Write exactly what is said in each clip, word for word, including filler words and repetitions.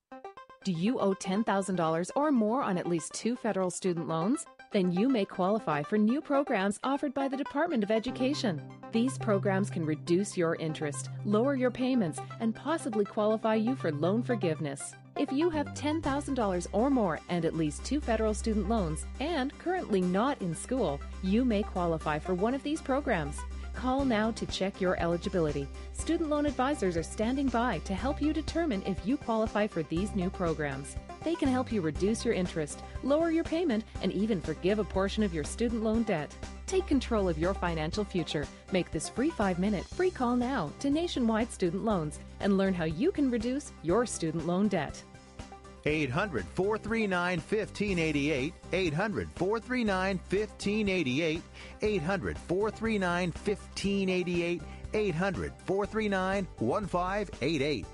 Do you owe ten thousand dollars or more on at least two federal student loans? Then you may qualify for new programs offered by the Department of Education. These programs can reduce your interest, lower your payments, and possibly qualify you for loan forgiveness. If you have ten thousand dollars or more and at least two federal student loans and currently not in school, you may qualify for one of these programs. Call now to check your eligibility. Student loan advisors are standing by to help you determine if you qualify for these new programs. They can help you reduce your interest, lower your payment, and even forgive a portion of your student loan debt. Take control of your financial future. Make this free five-minute free call now to Nationwide Student Loans and learn how you can reduce your student loan debt. eight hundred, four three nine, one five eight eight, eight hundred, four three nine, one five eight eight, eight hundred, four three nine, one five eight eight, eight hundred, four three nine, one five eight eight.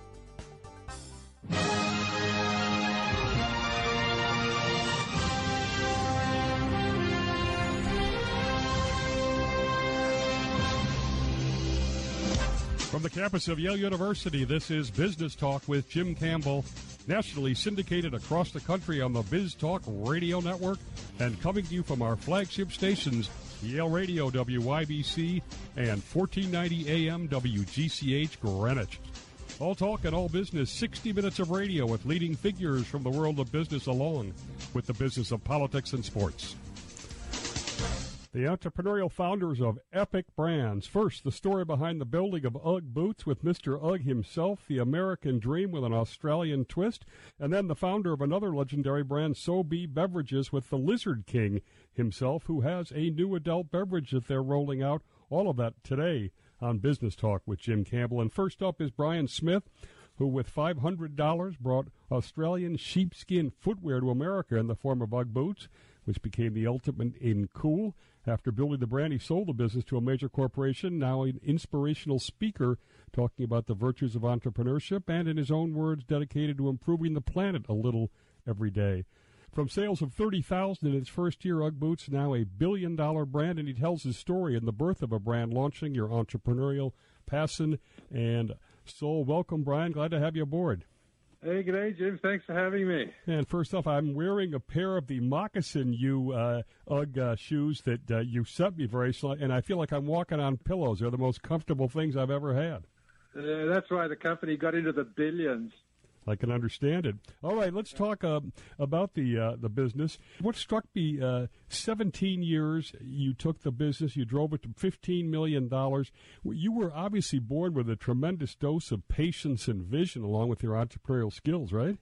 From the campus of Yale University, this is Business Talk with Jim Campbell, nationally syndicated across the country on the Biz Talk Radio Network, and coming to you from our flagship stations, Yale Radio W Y B C and fourteen ninety A M W G C H Greenwich. All talk and all business, sixty minutes of radio with leading figures from the world of business along with the business of politics and sports. The entrepreneurial founders of Epic Brands. First, the story behind the building of UGG boots with Mister UGG himself, the American dream with an Australian twist, and then the founder of another legendary brand, Sobe Beverages, with the Lizard King himself, who has a new adult beverage that they're rolling out. All of that today on Business Talk with Jim Campbell. And first up is Brian Smith, who with five hundred dollars brought Australian sheepskin footwear to America in the form of UGG boots, which became the ultimate in cool. After building the brand, he sold the business to a major corporation, now an inspirational speaker talking about the virtues of entrepreneurship and, in his own words, dedicated to improving the planet a little every day. From sales of thirty thousand in its first year, UGG boots now a billion-dollar brand, and he tells his story in the birth of a brand, launching your entrepreneurial passion and soul. Welcome, Brian. Glad to have you aboard. Hey, good day, Jim. Thanks for having me. And first off, I'm wearing a pair of the moccasin you uh, UGG uh, shoes that uh, you sent me very slow, and I feel like I'm walking on pillows. They're the most comfortable things I've ever had. Uh, that's why the company got into the billions. I can understand it. All right, let's talk uh, about the uh, the business. What struck me, uh, seventeen years you took the business, you drove it to fifteen million dollars. You were obviously born with a tremendous dose of patience and vision along with your entrepreneurial skills, right?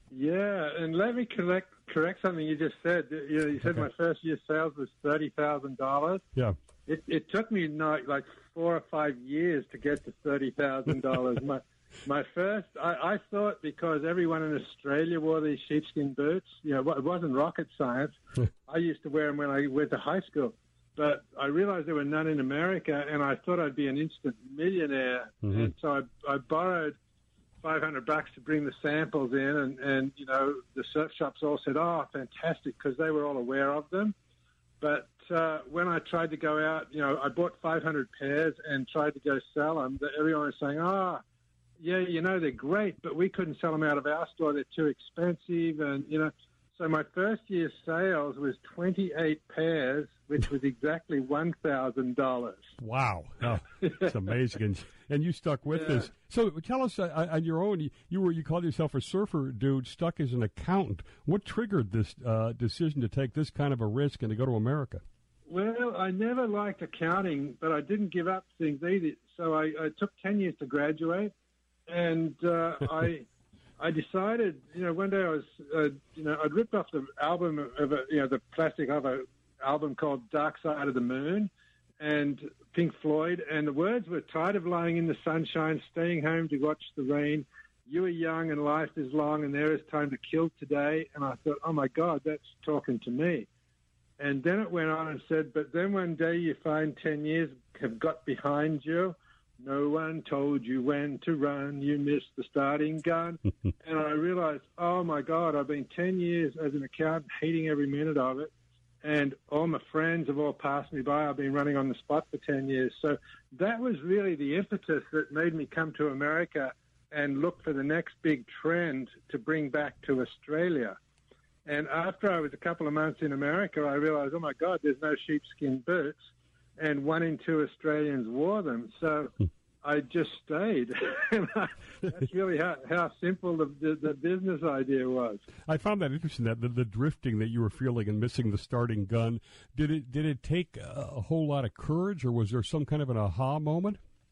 Yeah, and let me correct, correct something you just said. You know, you said okay. My first year's sales was thirty thousand dollars. Yeah. It, it took me not, like four or five years to get to thirty thousand dollars. my My first, I, I thought because everyone in Australia wore these sheepskin boots, you know, it wasn't rocket science. I used to wear them when I went to high school. But I realized there were none in America, and I thought I'd be an instant millionaire. Mm-hmm. And so I, I borrowed five hundred bucks to bring the samples in, and, and, you know, the surf shops all said, oh, fantastic, because they were all aware of them. But uh, when I tried to go out, you know, I bought five hundred pairs and tried to go sell them. Everyone was saying, oh, yeah, you know, they're great, but we couldn't sell them out of our store. They're too expensive. And, you know, so my first year's sales was twenty-eight pairs, which was exactly one thousand dollars. Wow. Oh, it's amazing. And, and you stuck with yeah. this. So tell us, uh, on your own, you were you called yourself a surfer dude, stuck as an accountant. What triggered this uh, decision to take this kind of a risk and to go to America? Well, I never liked accounting, but I didn't give up things either. So I, I took ten years to graduate. And uh, I, I decided, you know, one day I was, uh, you know, I'd ripped off the album of, a, you know, the plastic of an album called Dark Side of the Moon, and Pink Floyd, and the words were tired of lying in the sunshine, staying home to watch the rain. You are young and life is long, and there is time to kill today. And I thought, oh my God, that's talking to me. And then it went on and said, but then one day you find ten years have got behind you. No one told you when to run. You missed the starting gun. And I realized, oh, my God, I've been ten years as an accountant, hating every minute of it. And all my friends have all passed me by. I've been running on the spot for ten years. So that was really the impetus that made me come to America. and look for the next big trend to bring back to Australia. And after I was a couple of months in America, I realized, oh, my God, there's no sheepskin boots. And one in two Australians wore them. So I just stayed. That's really how, how simple the, the, the business idea was. I found that interesting, that the, the drifting that you were feeling and missing the starting gun. Did it did it take a whole lot of courage, or was there some kind of an aha moment?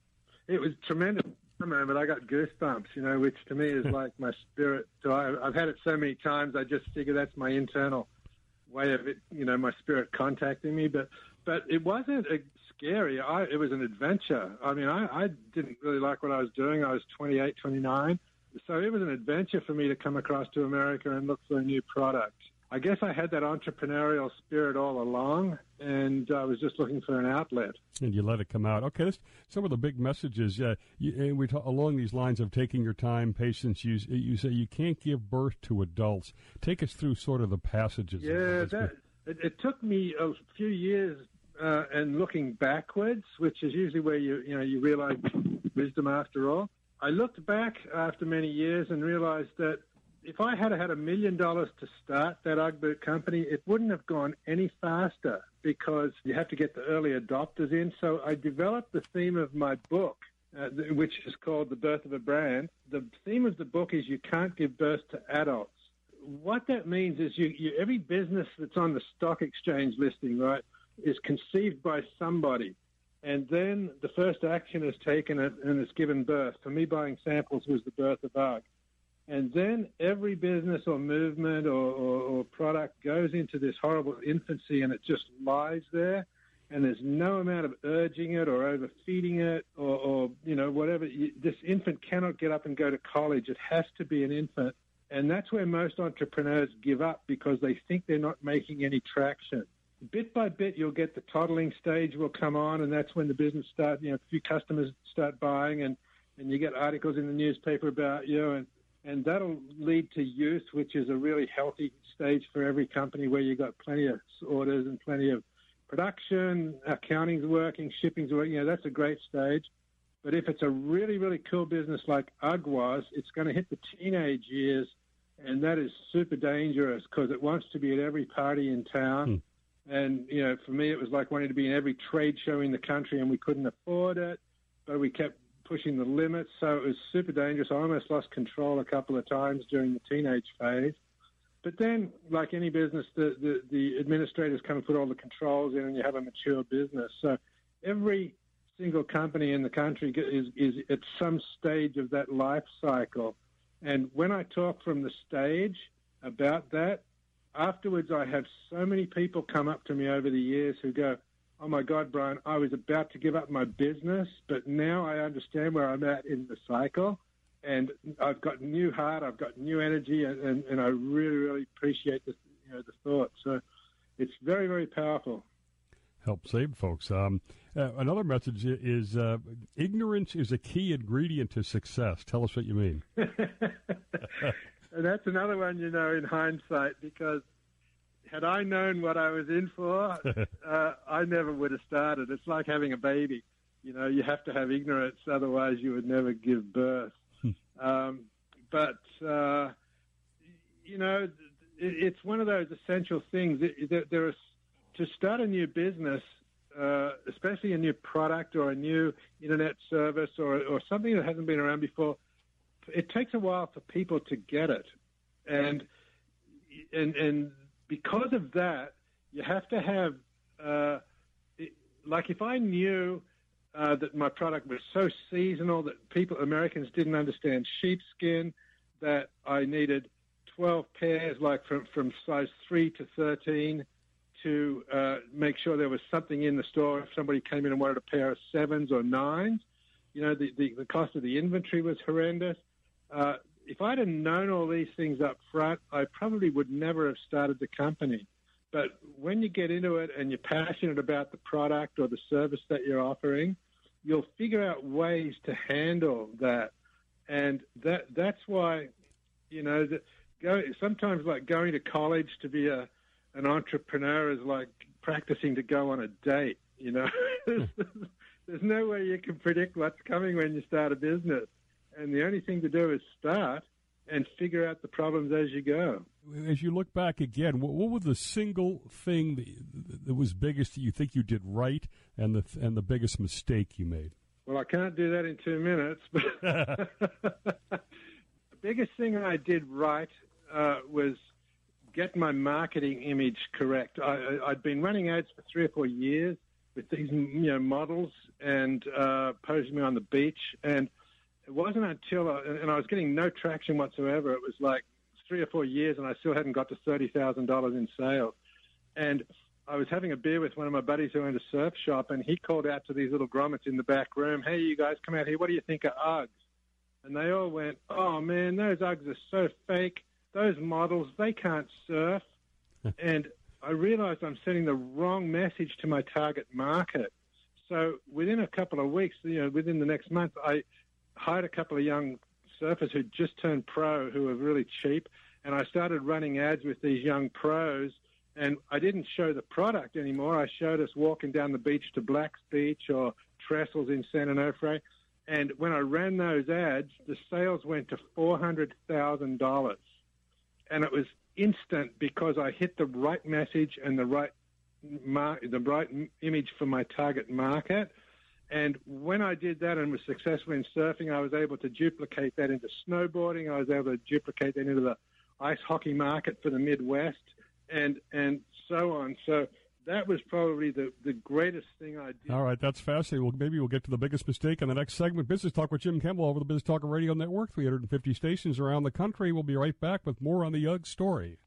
It was tremendous moment. I got goosebumps, you know, which to me is like my spirit. So I, I've had it so many times, I just figure that's my internal way of it, you know, my spirit contacting me. But but it wasn't a scary. I, it was an adventure. I mean, I, I didn't really like what I was doing. I was twenty-eight, twenty-nine. So it was an adventure for me to come across to America and look for a new product. I guess I had that entrepreneurial spirit all along, and I was just looking for an outlet. And you let it come out. Okay, this, some of the big messages, uh, you, and we talk along these lines of taking your time, patience. You, you say you can't give birth to adults. Take us through sort of the passages. Yeah, that, it, it took me a few years, uh, and looking backwards, which is usually where you you know you realize wisdom after all. I looked back after many years and realized that if I had had a million dollars to start that Ugg boot company, it wouldn't have gone any faster because you have to get the early adopters in. So I developed the theme of my book, uh, which is called The Birth of a Brand. The theme of the book is you can't give birth to adults. What that means is you, you every business that's on the stock exchange listing, right, is conceived by somebody. And then the first action is taken and it's given birth. For me, buying samples was the birth of Ugg. And then every business or movement or, or, or product goes into this horrible infancy and it just lies there. And there's no amount of urging it or overfeeding it or, or you know, whatever. You, this infant cannot get up and go to college. It has to be an infant. And that's where most entrepreneurs give up because they think they're not making any traction. Bit by bit, you'll get the toddling stage will come on, and that's when the business start, you know, a few customers start buying, and, and you get articles in the newspaper about you, and, and that'll lead to youth, which is a really healthy stage for every company where you've got plenty of orders and plenty of production, accounting's working, shipping's working, you know, that's a great stage. But if it's a really, really cool business like Ugg was, it's going to hit the teenage years, and that is super dangerous because it wants to be at every party in town. Hmm. And, you know, for me, it was like wanting to be in every trade show in the country, and we couldn't afford it, but we kept pushing the limits. So it was super dangerous. I almost lost control a couple of times during the teenage phase. But then, like any business, the, the, the administrators come and put all the controls in, and you have a mature business. So every single company in the country is, is at some stage of that life cycle. And when I talk from the stage about that, afterwards, I have so many people come up to me over the years who go, oh, my God, Brian, I was about to give up my business, but now I understand where I'm at in the cycle, and I've got new heart, I've got new energy, and, and, and I really, really appreciate the, you know, the thought. So it's very, very powerful. Help save folks. Um, uh, another message is uh, ignorance is a key ingredient to success. Tell us what you mean. And that's another one, you know, in hindsight, because had I known what I was in for, uh, I never would have started. It's like having a baby. You know, you have to have ignorance, otherwise you would never give birth. um, but, uh, you know, it, it's one of those essential things. That there are, to start a new business, uh, especially a new product or a new internet service or, or something that hasn't been around before, it takes a while for people to get it. And and and because of that, you have to have, uh, it, like if I knew uh, that my product was so seasonal that people, Americans didn't understand sheepskin, that I needed twelve pairs, like from, from size three to thirteen, to uh, make sure there was something in the store. If somebody came in and wanted a pair of sevens or nines, you know, the, the, the cost of the inventory was horrendous. Uh, if I'd have known all these things up front, I probably would never have started the company. But when you get into it and you're passionate about the product or the service that you're offering, you'll figure out ways to handle that. And that that's why, you know, the, go, sometimes like going to college to be a an entrepreneur is like practicing to go on a date, you know. there's, there's no way you can predict what's coming when you start a business. and the only thing to do is start and figure out the problems as you go. As you look back again, what, what was the single thing that, that was biggest that you think you did right, and the and the biggest mistake you made? Well, I can't do that in two minutes, but the biggest thing I did right uh, was get my marketing image correct. I, I'd been running ads for three or four years with these, you know, models and uh, posing me on the beach, and it wasn't until, I, and I was getting no traction whatsoever. It was like three or four years, and I still hadn't got to thirty thousand dollars in sales. And I was having a beer with one of my buddies who owned a surf shop, and he called out to these little grommets in the back room, "Hey, you guys, come out here. What do you think of Uggs?" And they all went, "Oh, man, those Uggs are so fake. Those models, they can't surf." And I realized I'm sending the wrong message to my target market. So within a couple of weeks, you know, within the next month, I hired a couple of young surfers who just turned pro, who were really cheap, and I started running ads with these young pros. And I didn't show the product anymore. I showed us walking down the beach to Black's Beach or Trestles in San Onofre. And when I ran those ads, the sales went to four hundred thousand dollars. And it was instant because I hit the right message and the right mar- the right image for my target market. And when I did that and was successful in surfing, I was able to duplicate that into snowboarding. I was able to duplicate that into the ice hockey market for the Midwest, and and so on. So that was probably the, the greatest thing I did. All right, that's fascinating. Well, maybe we'll get to the biggest mistake in the next segment. Business Talk with Jim Campbell over the Business Talk Radio Network, three hundred fifty stations around the country. We'll be right back with more on the Uggs story.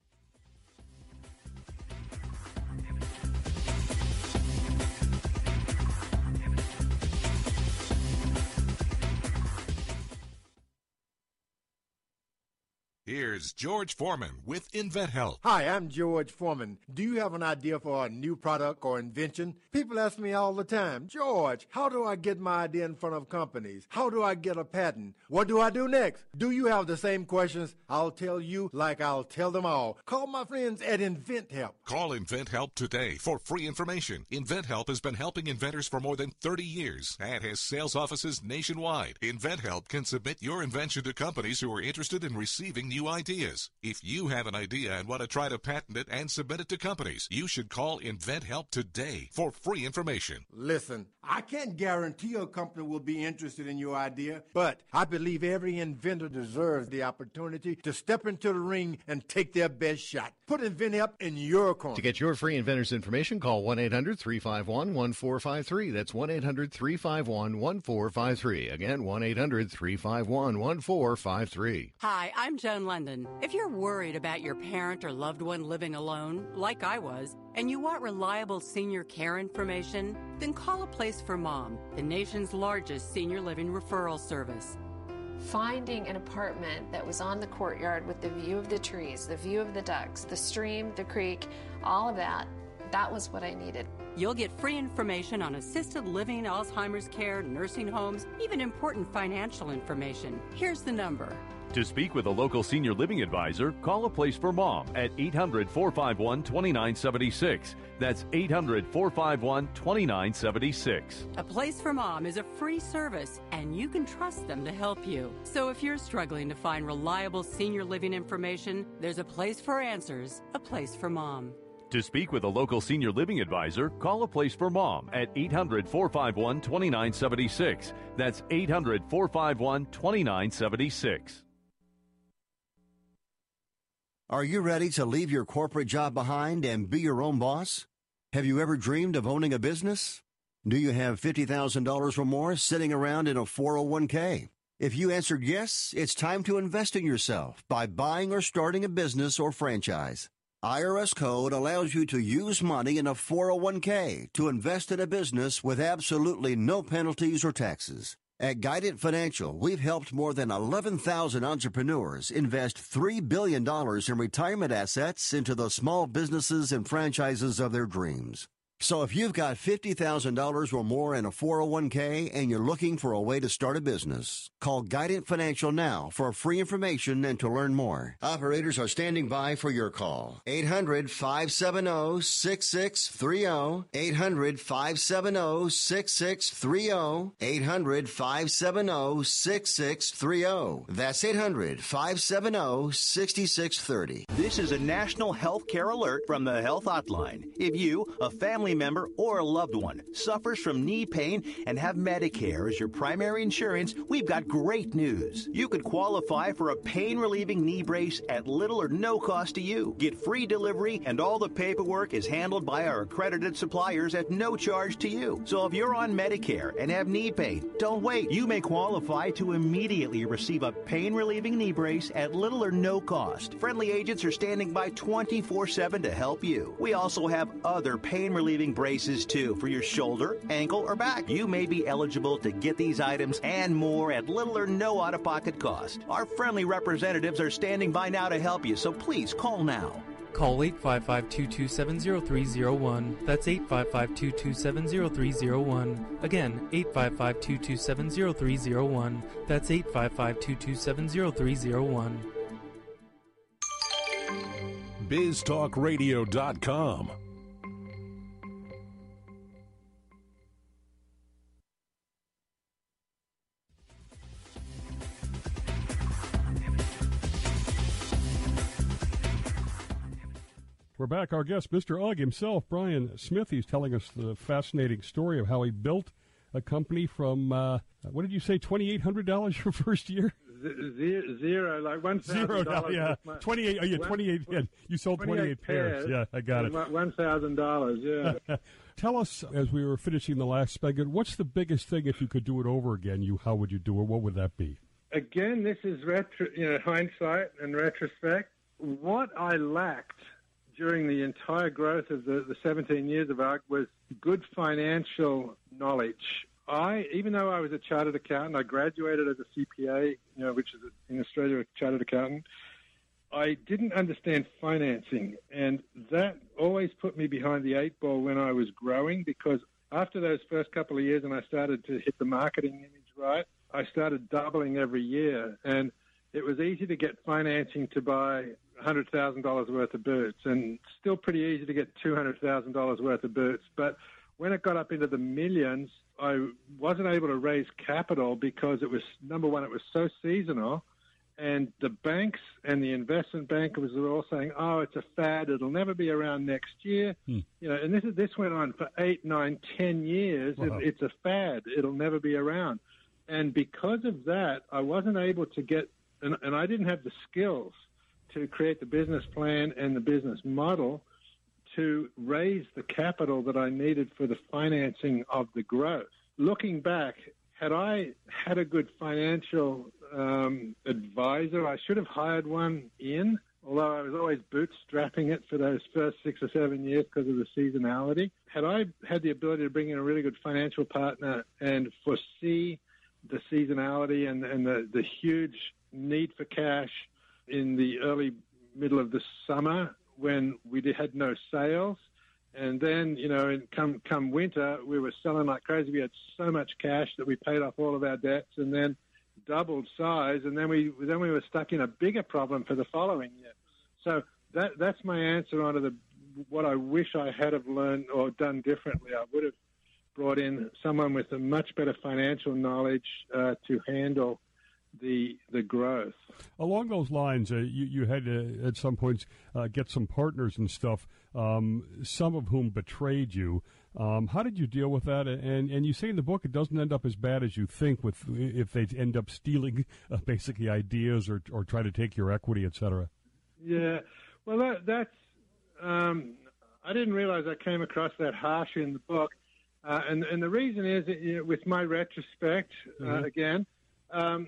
Here's George Foreman with InventHelp. Hi, I'm George Foreman. Do you have an idea for a new product or invention? People ask me all the time, "George, how do I get my idea in front of companies? How do I get a patent? What do I do next?" Do you have the same questions? I'll tell you like I'll tell them all. Call my friends at InventHelp. Call InventHelp today for free information. InventHelp has been helping inventors for more than thirty years and has sales offices nationwide. InventHelp can submit your invention to companies who are interested in receiving new ideas. If you have an idea and want to try to patent it and submit it to companies, you should call InventHelp today for free information. Listen, I can't guarantee a company will be interested in your idea, but I believe every inventor deserves the opportunity to step into the ring and take their best shot. Put InventHelp in your corner. To get your free inventor's information, call one eight hundred three five one one four five three. That's one eight hundred three five one one four five three. Again, one eight hundred three five one one four five three. Hi, I'm Joan London. If you're worried about your parent or loved one living alone, like I was, and you want reliable senior care information, then call A Place for Mom, the nation's largest senior living referral service. Finding an apartment that was on the courtyard with the view of the trees, the view of the ducks, the stream, the creek, all of that, that was what I needed. You'll get free information on assisted living, Alzheimer's care, nursing homes, even important financial information. Here's the number. To speak with a local senior living advisor, call A Place for Mom at eight hundred four five one two nine seven six. That's eight hundred four five one two nine seven six. A Place for Mom is a free service, and you can trust them to help you. So if you're struggling to find reliable senior living information, there's a place for answers, A Place for Mom. To speak with a local senior living advisor, call A Place for Mom at eight hundred four five one two nine seven six. That's eight hundred four five one two nine seven six. Are you ready to leave your corporate job behind and be your own boss? Have you ever dreamed of owning a business? Do you have fifty thousand dollars or more sitting around in a four oh one k? If you answered yes, it's time to invest in yourself by buying or starting a business or franchise. I R S Code allows you to use money in a four oh one k to invest in a business with absolutely no penalties or taxes. At Guidant Financial, we've helped more than eleven thousand entrepreneurs invest three billion dollars in retirement assets into the small businesses and franchises of their dreams. So if you've got fifty thousand dollars or more in a four oh one k and you're looking for a way to start a business, call Guidant Financial now for free information and to learn more. Operators are standing by for your call. eight hundred, five seven zero, six six three zero. eight hundred, five seven zero, six six three zero. eight hundred, five seven zero, six six three zero. That's eight hundred, five seven zero, six six three zero. This is a national health care alert from the Health Hotline. If you, a family member, or a loved one suffers from knee pain and have Medicare as your primary insurance, we've got great news. You could qualify for a pain-relieving knee brace at little or no cost to you. Get free delivery, and all the paperwork is handled by our accredited suppliers at no charge to you. So if you're on Medicare and have knee pain, don't wait. You may qualify to immediately receive a pain-relieving knee brace at little or no cost. Friendly agents are standing by twenty-four seven to help you. We also have other pain-relieving braces too for your shoulder, ankle, or back. You may be eligible to get these items and more at little or no out-of-pocket cost. Our friendly representatives are standing by now to help you, so please call now. Call eight five five, two two seven, zero three zero one. That's eight five five, two two seven, zero three zero one. Again, eight five five, two two seven, zero three zero one. That's eight five five, two two seven, zero three zero one. biz talk radio dot com. We're back. Our guest, Mister Ugg himself, Brian Smith. He's telling us the fascinating story of how he built a company from, uh, what did you say, twenty-eight hundred dollars your first year? Zero, zero like one thousand dollars. Zero, yeah. My, twenty-eight, oh, yeah, twenty-eight, yeah. You sold twenty-eight, twenty-eight pairs. pairs. Yeah, I got it. one thousand dollars, yeah. Tell us, as we were finishing the last segment, what's the biggest thing, if you could do it over again, you how would you do it? What would that be? Again, this is retro, you know, hindsight and retrospect. What I lacked during the entire growth of the, the seventeen years of ARC was good financial knowledge. I, even though I was a chartered accountant, I graduated as a C P A, you know, which is in Australia a chartered accountant. I didn't understand financing, and that always put me behind the eight ball when I was growing, because after those first couple of years and I started to hit the marketing image right, I started doubling every year, and it was easy to get financing to buy one hundred thousand dollars worth of boots, and still pretty easy to get two hundred thousand dollars worth of boots. But when it got up into the millions, I wasn't able to raise capital because it was, number one, it was so seasonal, and the banks and the investment bankers were all saying, oh, it's a fad, it'll never be around next year. Hmm. You know, and this, this went on for eight, nine, ten years. Wow. It, it's a fad, it'll never be around. And because of that, I wasn't able to get, and, and I didn't have the skills to create the business plan and the business model to raise the capital that I needed for the financing of the growth. Looking back, had I had a good financial um, advisor, I should have hired one in, although I was always bootstrapping it for those first six or seven years because of the seasonality. Had I had the ability to bring in a really good financial partner and foresee the seasonality and, and the, the huge need for cash in the early middle of the summer when we did, had no sales, and then, you know, in come come winter, we were selling like crazy. We had so much cash that we paid off all of our debts and then doubled size, and then we then we were stuck in a bigger problem for the following year. So that that's my answer onto the what I wish I had have learned or done differently. I would have brought in someone with a much better financial knowledge uh, to handle the the growth. Along those lines, uh, you, you had to, at some points, uh, get some partners and stuff, um, some of whom betrayed you. Um, how did you deal with that? And and you say in the book it doesn't end up as bad as you think with if they end up stealing uh, basically ideas or or try to take your equity, et cetera. Yeah, well, that, that's um, I didn't realize I came across that harsh in the book, uh, and and the reason is that, you know, with my retrospect, uh, mm-hmm. again. Um,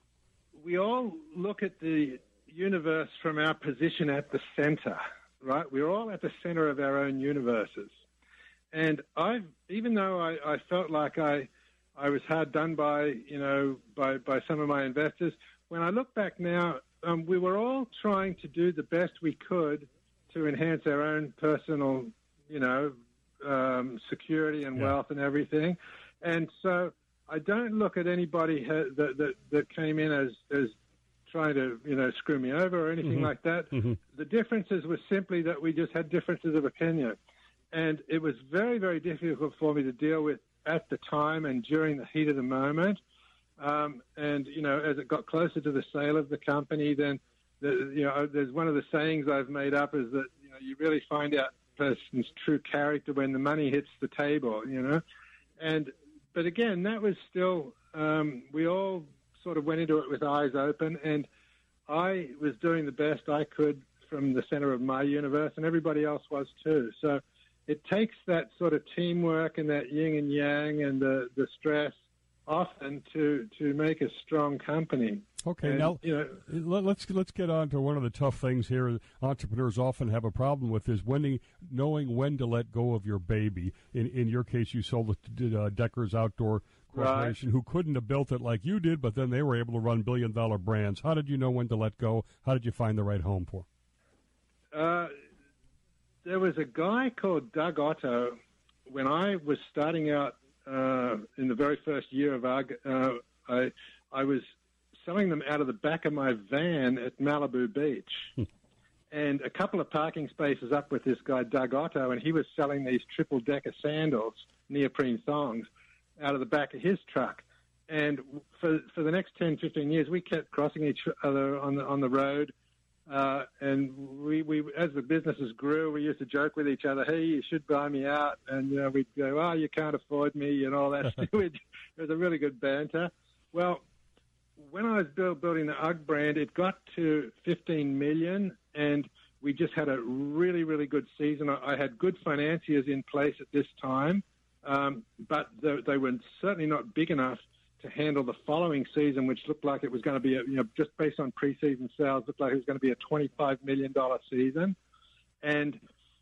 We all look at the universe from our position at the center, right? We're all at the center of our own universes. And I've, even though I, I felt like I, I was hard done by, you know, by, by some of my investors, when I look back now, um, we were all trying to do the best we could to enhance our own personal, you know, um, security and Yeah. wealth and everything. And so I don't look at anybody ha- that, that that came in as as trying to, you know, screw me over or anything Mhm. like that. Mm-hmm. The differences were simply that we just had differences of opinion. And it was very, very difficult for me to deal with at the time and during the heat of the moment. Um, and, you know, as it got closer to the sale of the company, then, the, you know, there's one of the sayings I've made up is that, you know, you really find out a person's true character when the money hits the table, you know. And, but again, that was still, um, we all sort of went into it with eyes open, and I was doing the best I could from the center of my universe, and everybody else was too. So it takes that sort of teamwork and that yin and yang and the, the stress often to, to make a strong company. Okay, And, now you know, let- let's let's get on to one of the tough things here. Entrepreneurs often have a problem with is when knowing when to let go of your baby. In in your case, you sold it to uh, Decker's Outdoor Corporation, who couldn't have built it like you did, but then they were able to run billion dollar brands. How did you know when to let go? How did you find the right home for? Uh, there was a guy called Doug Otto. When I was starting out uh, in the very first year of U G, uh, I, I was selling them out of the back of my van at Malibu Beach. And a couple of parking spaces up with this guy, Doug Otto, and he was selling these triple-decker sandals, neoprene thongs, out of the back of his truck. And for for the next ten, fifteen years, we kept crossing each other on the on the road. Uh, and we, we, as the businesses grew, we used to joke with each other, hey, you should buy me out. And, you know, we'd go, oh, you can't afford me and all that. It was a really good banter. Well, when I was build, building the U G brand, it got to fifteen million dollars, and we just had a really, really good season. I, I had good financiers in place at this time, um, but they, they were certainly not big enough to handle the following season, which looked like it was going to be, a, you know, just based on preseason sales, looked like it was going to be a twenty-five million dollars season. And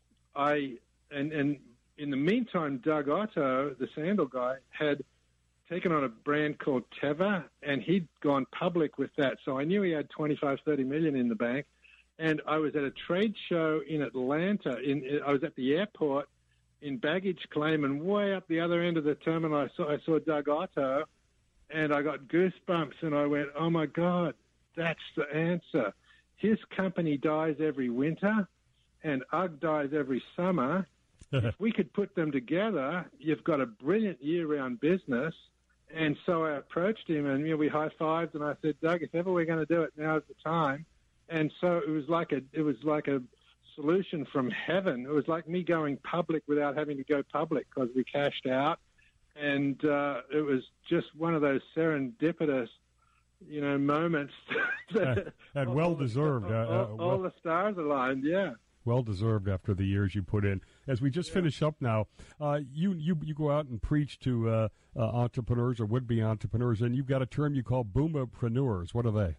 I, and, and in the meantime, Doug Otto, the sandal guy, had taken on a brand called Teva, and he'd gone public with that. So I knew he had twenty-five, thirty million in the bank. And I was at a trade show in Atlanta. In, I was at the airport in baggage claim, and way up the other end of the terminal, I saw, I saw Doug Otto, and I got goosebumps, and I went, oh, my God, that's the answer. His company dies every winter, and U G dies every summer. If we could put them together, you've got a brilliant year-round business. And so I approached him, and you know, we high-fived, and I said, Doug, if ever we're going to do it, now's the time. And so it was like a it was like a solution from heaven. It was like me going public without having to go public because we cashed out, and uh, it was just one of those serendipitous, you know, moments. and and well deserved. All, uh, uh, all, all well, the stars aligned. Yeah. Well deserved after the years you put in. As we just yeah. finish up now, uh, you you you go out and preach to uh, uh, entrepreneurs or would-be entrepreneurs, and you've got a term you call boomapreneurs. What are they?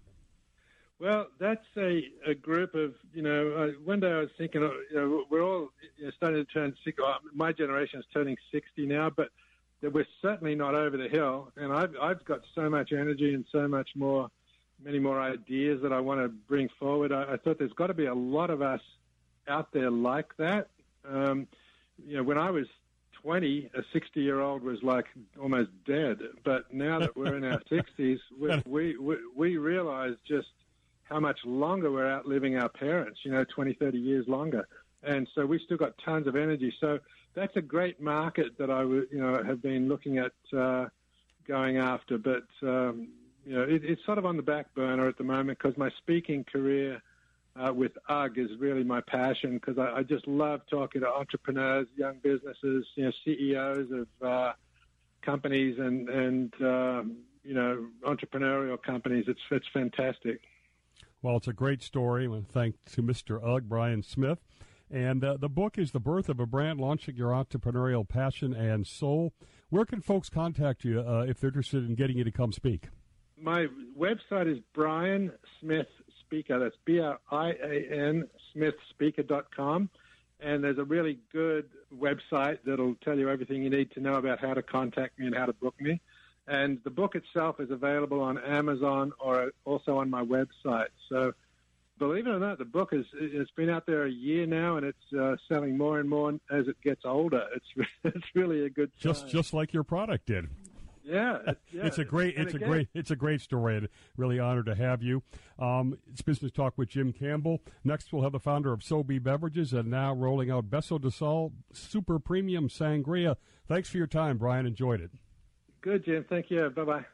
Well, that's a, a group of, you know, uh, one day I was thinking, uh, you know, we're all you know, starting to turn sixty. Uh, my generation is turning sixty now, but we're certainly not over the hill. And I've, I've got so much energy and so much more, many more ideas that I want to bring forward. I, I thought there's got to be a lot of us out there like that. Um, you know, when I was twenty, a sixty-year-old was like almost dead. But now that we're in our sixties, we, we, we, we realize just how much longer we're outliving our parents, you know, twenty, thirty years longer. And so we still got tons of energy. So that's a great market that I, you know, have been looking at uh, going after. But, um, you know, it, it's sort of on the back burner at the moment because my speaking career uh, with U G is really my passion because I, I just love talking to entrepreneurs, young businesses, you know, C E Os of uh, companies and, and um, you know, entrepreneurial companies. It's, it's fantastic. Well, it's a great story. And thanks to Mister U G, Brian Smith. And uh, the book is The Birth of a Brand, Launching Your Entrepreneurial Passion and Soul. Where can folks contact you uh, if they're interested in getting you to come speak? My website is Brian Smith Speaker. That's B R I A N Smith Speaker dot com. And there's a really good website that'll tell you everything you need to know about how to contact me and how to book me. And the book itself is available on Amazon or also on my website. So believe it or not, the book is it's been out there a year now, and it's uh, selling more and more as it gets older. It's it's really a good sign. Just just like your product did. Yeah, it's, yeah. it's a great, And it's again, a great, it's a great story. And really honored to have you. Um, it's Business Talk with Jim Campbell. Next, we'll have the founder of Sobe Beverages, and now rolling out Beso de Sol Super Premium Sangria. Thanks for your time, Brian. Enjoyed it. Good, Jim. Thank you. Bye bye.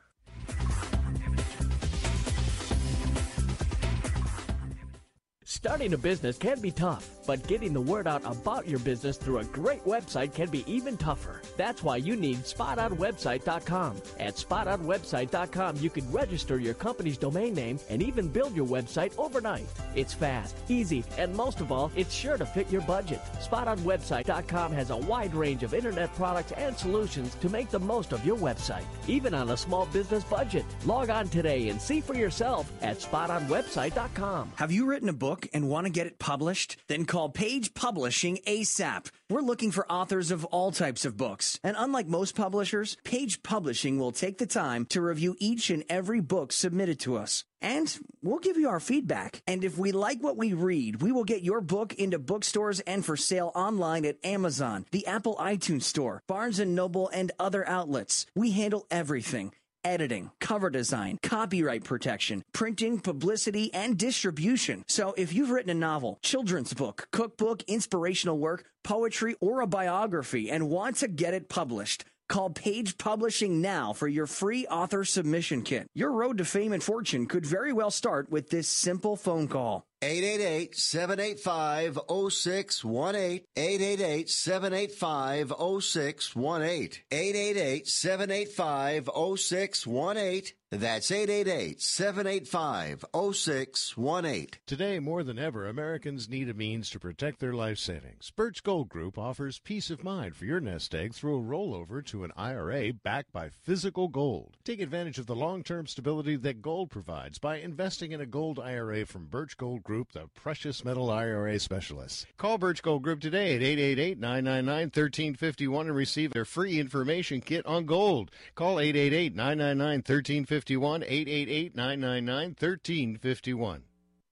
Starting a business can be tough, but getting the word out about your business through a great website can be even tougher. That's why you need spot on website dot com. At spot on website dot com, you can register your company's domain name and even build your website overnight. It's fast, easy, and most of all, it's sure to fit your budget. spot on website dot com has a wide range of internet products and solutions to make the most of your website, even on a small business budget. Log on today and see for yourself at spot on website dot com. Have you written a book and want to get it published? Then call Page Publishing ASAP. We're looking for authors of all types of books. And unlike most publishers, Page Publishing will take the time to review each and every book submitted to us. And we'll give you our feedback. And if we like what we read, we will get your book into bookstores and for sale online at Amazon, the Apple iTunes Store, Barnes and Noble, and other outlets. We handle everything. Editing, cover design, copyright protection, printing, publicity, and distribution. So if you've written a novel, children's book, cookbook, inspirational work, poetry, or a biography and want to get it published, call Page Publishing now for your free author submission kit. Your road to fame and fortune could very well start with this simple phone call. eight eight eight, seven eight five, zero six one eight. eight eight eight, seven eight five, zero six one eight. eight eight eight, seven eight five, zero six one eight. That's eight eight eight, seven eight five, zero six one eight. Today, more than ever, Americans need a means to protect their life savings. Birch Gold Group offers peace of mind for your nest egg through a rollover to an I R A backed by physical gold. Take advantage of the long-term stability that gold provides by investing in a gold I R A from Birch Gold Group, the precious metal I R A specialists. Call Birch Gold Group today at eight eight eight, nine nine nine, one three five one and receive their free information kit on gold. Call eight eight eight, nine nine nine, one three five one, eight eight eight, nine nine nine, one three five one.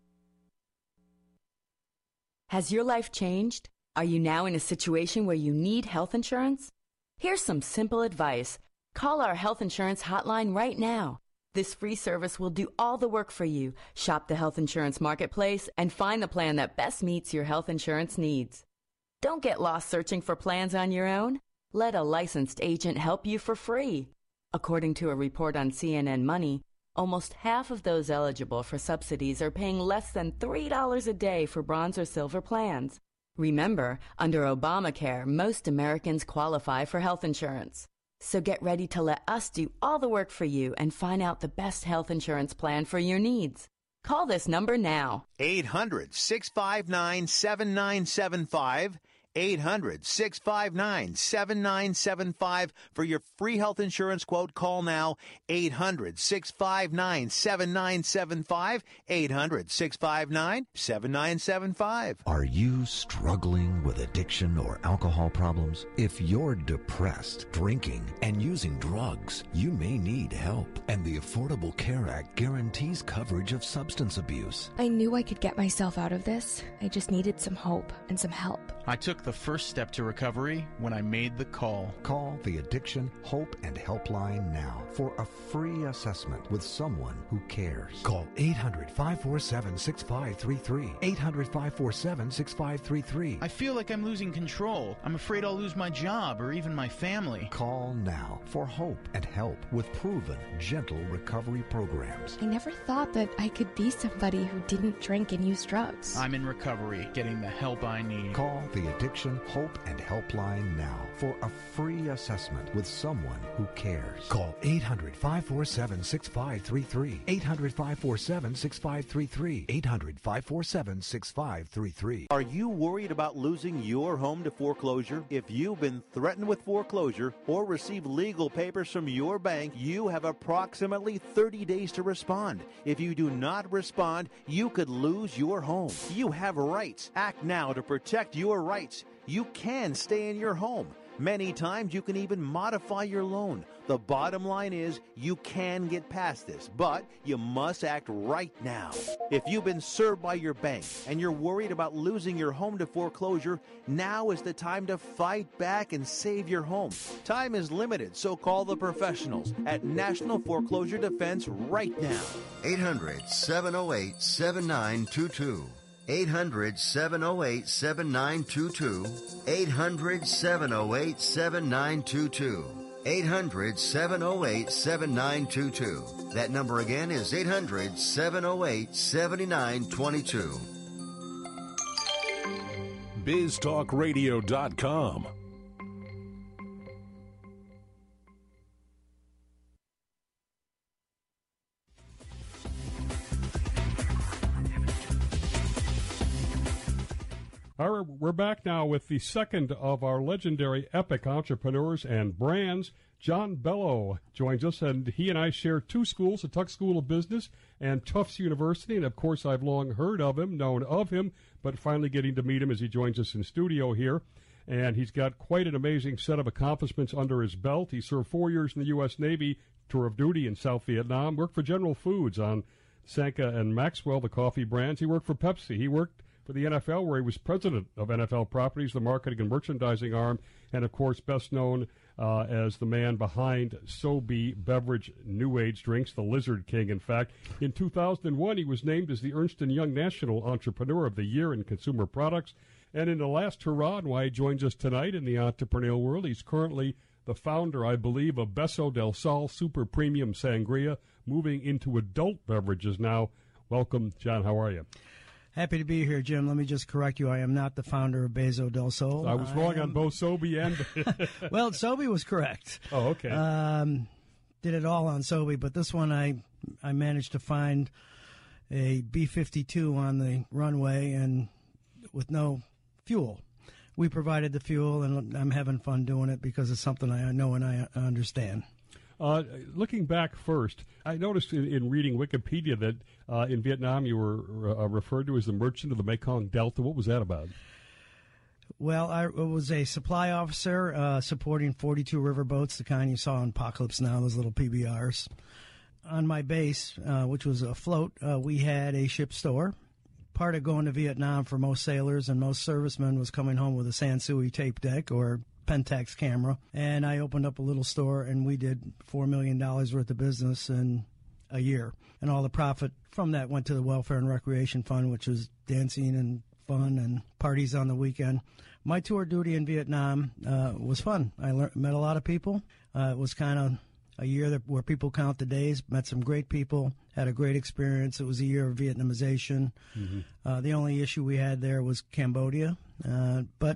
Has your life changed? Are you now in a situation where you need health insurance? Here's some simple advice. Call our health insurance hotline right now. This free service will do all the work for you. Shop the health insurance marketplace and find the plan that best meets your health insurance needs. Don't get lost searching for plans on your own. Let a licensed agent help you for free. According to a report on C N N Money, almost half of those eligible for subsidies are paying less than three dollars a day for bronze or silver plans. Remember, under Obamacare, most Americans qualify for health insurance. So get ready to let us do all the work for you and find out the best health insurance plan for your needs. Call this number now. eight hundred, six five nine, seven nine seven five. eight hundred, six five nine, seven nine seven five for your free health insurance quote. Call now. eight hundred, six five nine, seven nine seven five. eight hundred, six five nine, seven nine seven five. Are you struggling with addiction or alcohol problems? If you're depressed, drinking, and using drugs, you may need help. And the Affordable Care Act guarantees coverage of substance abuse. I knew I could get myself out of this. I just needed some hope and some help. I took the first step to recovery when I made the call. Call the Addiction, Hope, and Helpline now for a free assessment with someone who cares. Call eight hundred, five four seven, six five three three. eight hundred, five four seven, six five three three. I feel like I'm losing control. I'm afraid I'll lose my job or even my family. Call now for hope and help with proven, gentle recovery programs. I never thought that I could be somebody who didn't drink and use drugs. I'm in recovery, getting the help I need. Call the Addiction, Hope, and Helpline now for a free assessment with someone who cares. Call eight hundred, five four seven, six five three three. eight hundred, five four seven, six five three three. eight hundred, five four seven, six five three three. Are you worried about losing your home to foreclosure? If you've been threatened with foreclosure or received legal papers from your bank, you have approximately thirty days to respond. If you do not respond, you could lose your home. You have rights. Act now to protect your rights. You can stay in your home. Many times you can even modify your loan. The bottom line is you can get past this, but you must act right now. If you've been served by your bank and you're worried about losing your home to foreclosure, now is the time to fight back and save your home. Time is limited, so call the professionals at National Foreclosure Defense right now. eight hundred, seven oh eight, seven nine two two. eight hundred, seven oh eight, seven nine two two. eight hundred, seven oh eight, seven nine two two. eight hundred, seven oh eight, seven nine two two. That number again is eight hundred, seven oh eight, seven nine two two. biz talk radio dot com. All right, we're back now with the second of our legendary epic entrepreneurs and brands. John Bello joins us, and he and I share two schools, the Tuck School of Business and Tufts University. And, of course, I've long heard of him, known of him, but finally getting to meet him as he joins us in studio here. And he's got quite an amazing set of accomplishments under his belt. He served four years in the U S Navy, tour of duty in South Vietnam, worked for General Foods on Sanka and Maxwell, the coffee brands. He worked for Pepsi. He worked for the N F L, where he was president of N F L Properties, the marketing and merchandising arm, and, of course, best known uh, as the man behind Sobe Beverage New Age Drinks, the Lizard King, in fact. In two thousand one, he was named as the Ernst and Young National Entrepreneur of the Year in Consumer Products. And in the last hurrah, and why he joins us tonight in the entrepreneurial world, he's currently the founder, I believe, of Beso del Sol Super Premium Sangria, moving into adult beverages now. Welcome, John. How are you? Happy to be here, Jim. Let me just correct you. I am not the founder of Beso del Sol. I was wrong I on both Sobe and... Well, Sobe was correct. Oh, okay. Um, did it all on Sobe, but this one I I managed to find a B fifty-two on the runway and with no fuel. We provided the fuel, and I'm having fun doing it because it's something I know and I understand. Uh, looking back first, I noticed in, in reading Wikipedia that uh, in Vietnam you were uh, referred to as the merchant of the Mekong Delta. What was that about? Well, I was a supply officer uh, supporting forty-two riverboats, the kind you saw in Apocalypse Now, those little P B Rs. On my base, uh, which was afloat, uh, we had a ship store. Part of going to Vietnam for most sailors and most servicemen was coming home with a Sansui tape deck or Pentax camera, and I opened up a little store, and we did four million dollars worth of business in a year. And all the profit from that went to the Welfare and Recreation Fund, which was dancing and fun and parties on the weekend. My tour duty in Vietnam uh, was fun. I learned, met a lot of people. Uh, it was kind of a year that, where people count the days, met some great people, had a great experience. It was a year of Vietnamization. Mm-hmm. Uh, the only issue we had there was Cambodia, uh, but...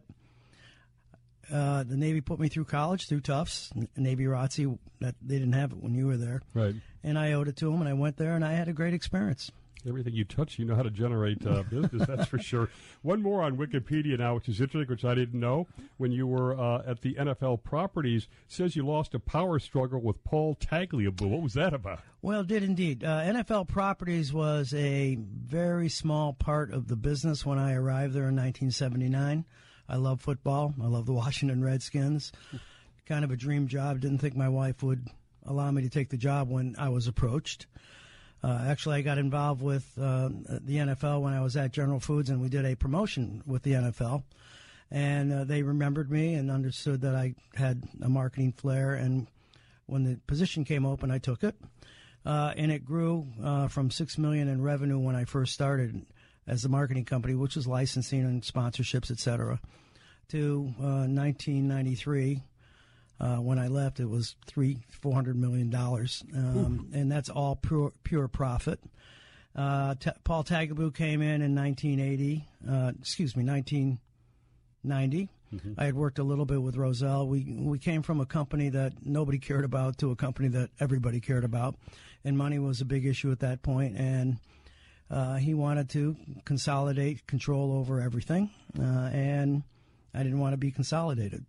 Uh, the Navy put me through college, through Tufts, Navy R O T C. That they didn't have it when you were there. Right. And I owed it to them, and I went there, and I had a great experience. Everything you touch, you know how to generate uh, business, that's for sure. One more on Wikipedia now, which is interesting, which I didn't know. When you were uh, at the N F L Properties, it says you lost a power struggle with Paul Tagliabue. What was that about? Well, it did indeed. Uh, N F L Properties was a very small part of the business when I arrived there in nineteen seventy-nine. I love football. I love the Washington Redskins. Kind of a dream job. Didn't think my wife would allow me to take the job when I was approached. Uh, actually, I got involved with uh, the N F L when I was at General Foods, and we did a promotion with the N F L. And uh, they remembered me and understood that I had a marketing flair. And when the position came open, I took it. Uh, and it grew uh, from six million dollars in revenue when I first started as a marketing company, which was licensing and sponsorships, et cetera, to uh, nineteen ninety-three. Uh, when I left, it was three, four hundred million dollars, um, and that's all pure, pure profit. Uh, T- Paul Tagliabue came in in nineteen eighty. Uh, excuse me, nineteen ninety. Mm-hmm. I had worked a little bit with Roselle. We we came from a company that nobody cared about to a company that everybody cared about, and money was a big issue at that point. And Uh, he wanted to consolidate control over everything, uh, and I didn't want to be consolidated.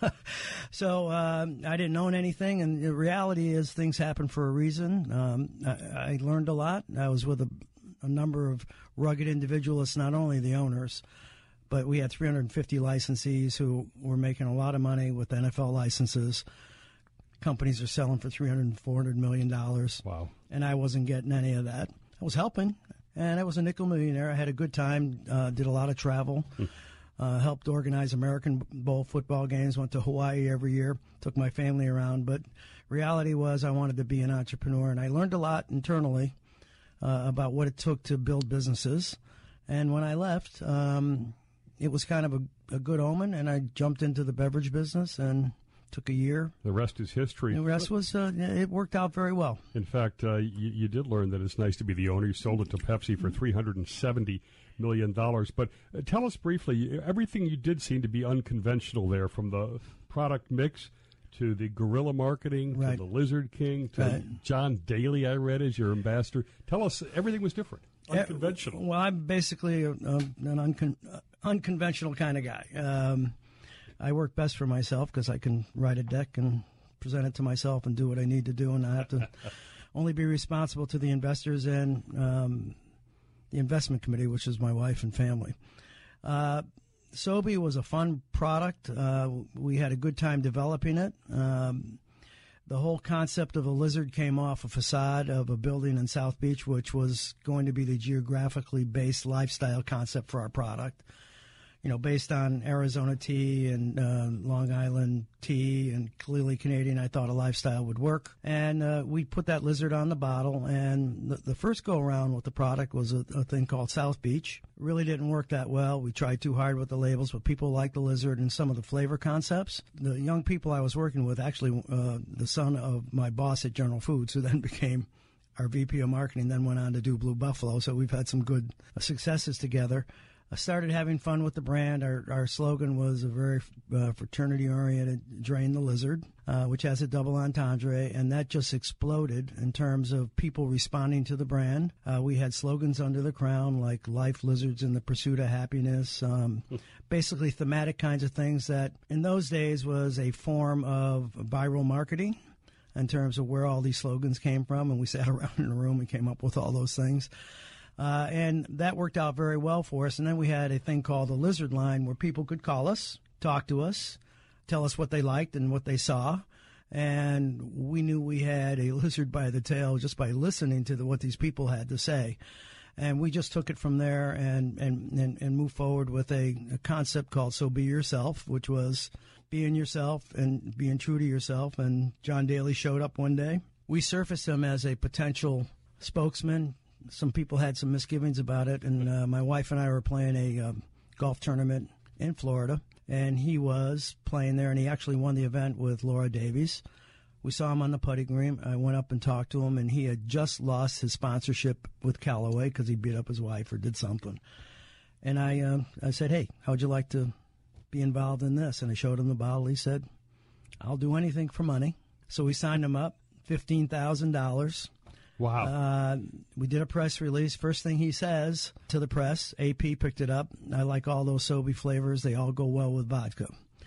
so uh, I didn't own anything, and the reality is things happen for a reason. Um, I, I learned a lot. I was with a, a number of rugged individualists, not only the owners, but we had three hundred fifty licensees who were making a lot of money with N F L licenses. Companies are selling for three hundred, four hundred million dollars. Wow. And I wasn't getting any of that. I was helping, and I was a nickel millionaire. I had a good time, uh, did a lot of travel, uh, helped organize American Bowl football games, went to Hawaii every year, took my family around. But reality was I wanted to be an entrepreneur, and I learned a lot internally uh, about what it took to build businesses. And when I left, um, it was kind of a, a good omen, and I jumped into the beverage business and took a year. The rest is history. The rest was, uh, it worked out very well. In fact, uh, you, you did learn that it's nice to be the owner. You sold it to Pepsi for three hundred seventy million dollars. But uh, tell us briefly, everything you did seemed to be unconventional there, from the product mix to the guerrilla marketing, right. to the Lizard King, to right. John Daly, I read, as your ambassador. Tell us, everything was different, unconventional. Well, I'm basically a, a, an uncon- uh, unconventional kind of guy. Um, I work best for myself because I can write a deck and present it to myself and do what I need to do, and I have to only be responsible to the investors and um, the investment committee, which is my wife and family. Uh, Sobe was a fun product. Uh, we had a good time developing it. Um, the whole concept of a lizard came off a facade of a building in South Beach, which was going to be the geographically based lifestyle concept for our product. You know, based on Arizona tea and uh, Long Island tea and clearly Canadian, I thought a lifestyle would work. And uh, we put that lizard on the bottle. And the, the first go-around with the product was a, a thing called South Beach. It really didn't work that well. We tried too hard with the labels, but people liked the lizard and some of the flavor concepts. The young people I was working with, actually uh, the son of my boss at General Foods, who then became our V P of marketing, then went on to do Blue Buffalo. So we've had some good successes together. I started having fun with the brand. Our, our slogan was a very uh, fraternity-oriented, drain the lizard, uh, which has a double entendre, and that just exploded in terms of people responding to the brand. Uh, we had slogans under the crown like life, lizards, in the pursuit of happiness, um, basically thematic kinds of things that in those days was a form of viral marketing in terms of where all these slogans came from, and we sat around in a room and came up with all those things. Uh, and that worked out very well for us. And then we had a thing called the Lizard Line where people could call us, talk to us, tell us what they liked and what they saw. And we knew we had a lizard by the tail just by listening to the, what these people had to say. And we just took it from there and, and, and, and moved forward with a, a concept called So Be Yourself, which was being yourself and being true to yourself. And John Daly showed up one day. We surfaced him as a potential spokesman. Some people had some misgivings about it, and uh, my wife and I were playing a um, golf tournament in Florida, and he was playing there, and he actually won the event with Laura Davies. We saw him on the putting green. I went up and talked to him, and he had just lost his sponsorship with Callaway because he beat up his wife or did something. And I, uh, I said, hey, how would you like to be involved in this? And I showed him the bottle. He said, I'll do anything for money. So we signed him up, fifteen thousand dollars. Wow. Uh, we did a press release. First thing he says to the press, A P picked it up. I like all those Sobe flavors. They all go well with vodka.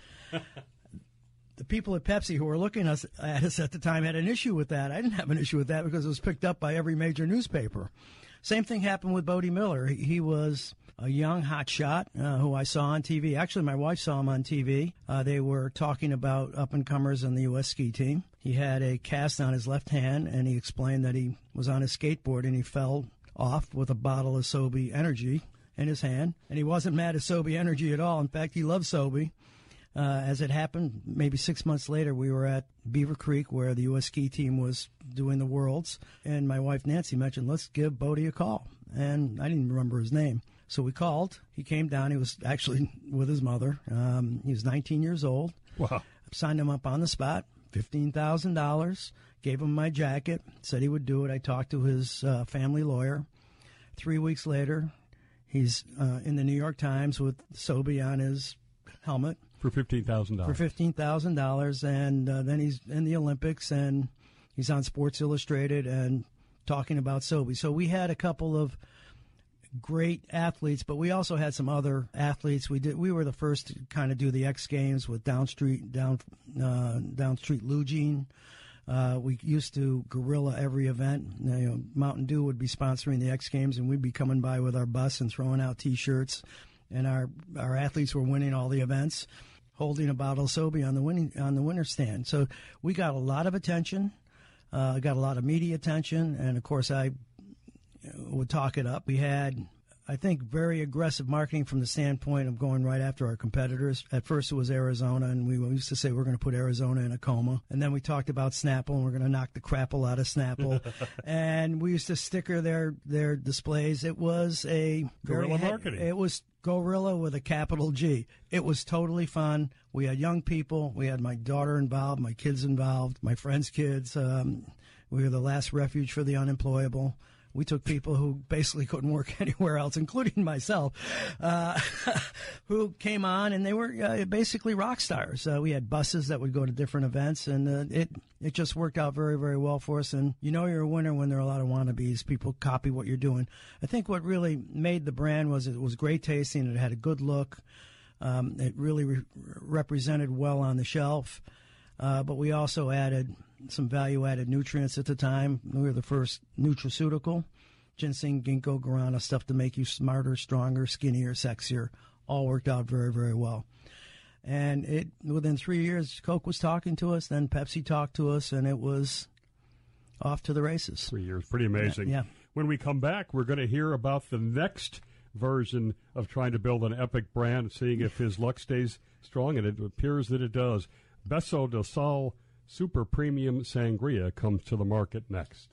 The people at Pepsi who were looking at us at the time had an issue with that. I didn't have an issue with that because it was picked up by every major newspaper. Same thing happened with Bodie Miller. He, he was a young hotshot uh, who I saw on T V. Actually, my wife saw him on T V. Uh, they were talking about up-and-comers on the U S ski team. He had a cast on his left hand, and he explained that he was on his skateboard and he fell off with a bottle of Sobe Energy in his hand. And he wasn't mad at Sobe Energy at all. In fact, he loved Sobe. Uh, as it happened, maybe six months later, we were at Beaver Creek where the U S ski team was doing the Worlds. And my wife, Nancy, mentioned, let's give Bodie a call. And I didn't even remember his name. So we called. He came down. He was actually with his mother. Um, he was nineteen years old. Wow. Signed him up on the spot, fifteen thousand dollars. Gave him my jacket. Said he would do it. I talked to his uh, family lawyer. Three weeks later, he's uh, in the New York Times with Sobe on his helmet. For fifteen thousand dollars. For fifteen thousand dollars. And uh, then he's in the Olympics, and he's on Sports Illustrated and talking about Sobe. So we had a couple of great athletes, but we also had some other athletes. We did. We were the first to kind of do the X Games with Downstreet, down, uh, Downstreet Lugene. Uh, we used to guerrilla every event. You know, Mountain Dew would be sponsoring the X Games, and we'd be coming by with our bus and throwing out T-shirts. and our our athletes were winning all the events, holding a bottle of Sobe on the winning on the winner's stand. So we got a lot of attention, uh, got a lot of media attention, and of course I would talk it up. We had, I think, very aggressive marketing from the standpoint of going right after our competitors. At first it was Arizona, and we used to say we're going to put Arizona in a coma. And then we talked about Snapple, and we're going to knock the crapple out of Snapple. And we used to sticker their, their displays. It was a guerrilla very, marketing. It was Gorilla with a capital G. It was totally fun. We had young people. We had my daughter involved, my kids involved, my friends' kids. Um, we were the last refuge for the unemployable. We took people who basically couldn't work anywhere else, including myself, uh, who came on, and they were uh, basically rock stars. Uh, we had buses that would go to different events, and uh, it it just worked out very, very well for us. And you know you're a winner when there are a lot of wannabes. People copy what you're doing. I think what really made the brand was it was great tasting. It had a good look. Um, it really re- represented well on the shelf. Uh, but we also added some value-added nutrients at the time. We were the first nutraceutical, ginseng, ginkgo, guarana, stuff to make you smarter, stronger, skinnier, sexier. All worked out very, very well. And it within three years, Coke was talking to us, then Pepsi talked to us, and it was off to the races. Three years, pretty amazing. Yeah. yeah. When we come back, we're going to hear about the next version of trying to build an epic brand, seeing if his luck stays strong, and it appears that it does. Beso del Sal Super Premium Sangria comes to the market next.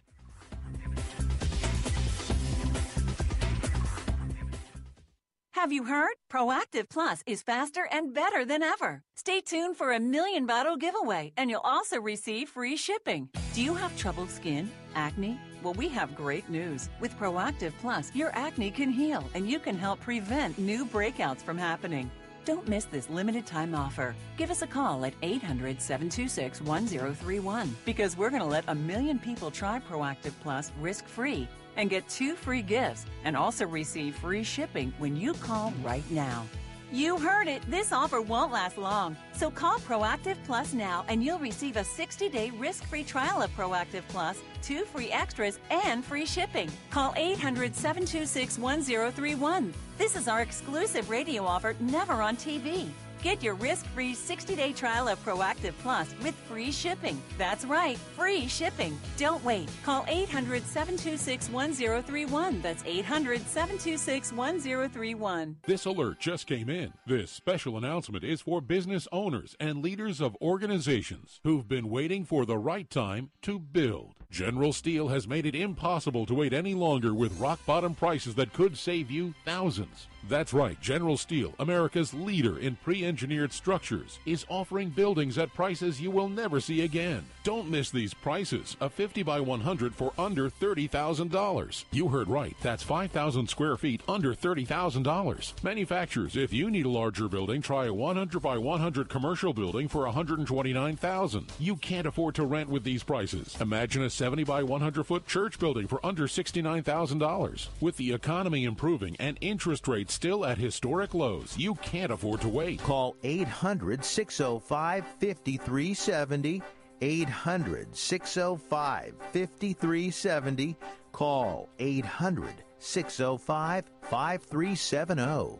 Have you heard? Proactive Plus is faster and better than ever. Stay tuned for a million bottle giveaway, and you'll also receive free shipping. Do you have troubled skin? Acne? Well, we have great news. With Proactive Plus, your acne can heal, and you can help prevent new breakouts from happening. Don't miss this limited time offer. Give us a call at eight hundred, seven two six, one zero three one because we're going to let a million people try Proactive Plus risk-free and get two free gifts and also receive free shipping when you call right now. You heard it. This offer won't last long. So call Proactive Plus now and you'll receive a sixty-day risk-free trial of Proactive Plus, two free extras, and free shipping. Call eight hundred, seven two six, one zero three one. This is our exclusive radio offer, never on T V. Get your risk-free sixty-day trial of Proactive Plus with free shipping. That's right, free shipping. Don't wait. Call eight hundred, seven two six, one zero three one. That's eight hundred, seven two six, one zero three one. This alert just came in. This special announcement is for business owners and leaders of organizations who've been waiting for the right time to build. General Steel has made it impossible to wait any longer with rock-bottom prices that could save you thousands. That's right, General Steel, America's leader in pre-engineered structures, is offering buildings at prices you will never see again. Don't miss these prices. A fifty by one hundred for under thirty thousand dollars. You heard right. That's five thousand square feet under thirty thousand dollars. Manufacturers, if you need a larger building, try a one hundred by one hundred commercial building for one hundred twenty-nine thousand dollars. You can't afford to rent with these prices. Imagine a seventy by one hundred foot church building for under sixty-nine thousand dollars. With the economy improving and interest rates still at historic lows, you can't afford to wait. Call eight hundred, six oh five, five three seven oh. eight hundred, six oh five, five three seven oh. Call eight hundred, six oh five, five three seven oh.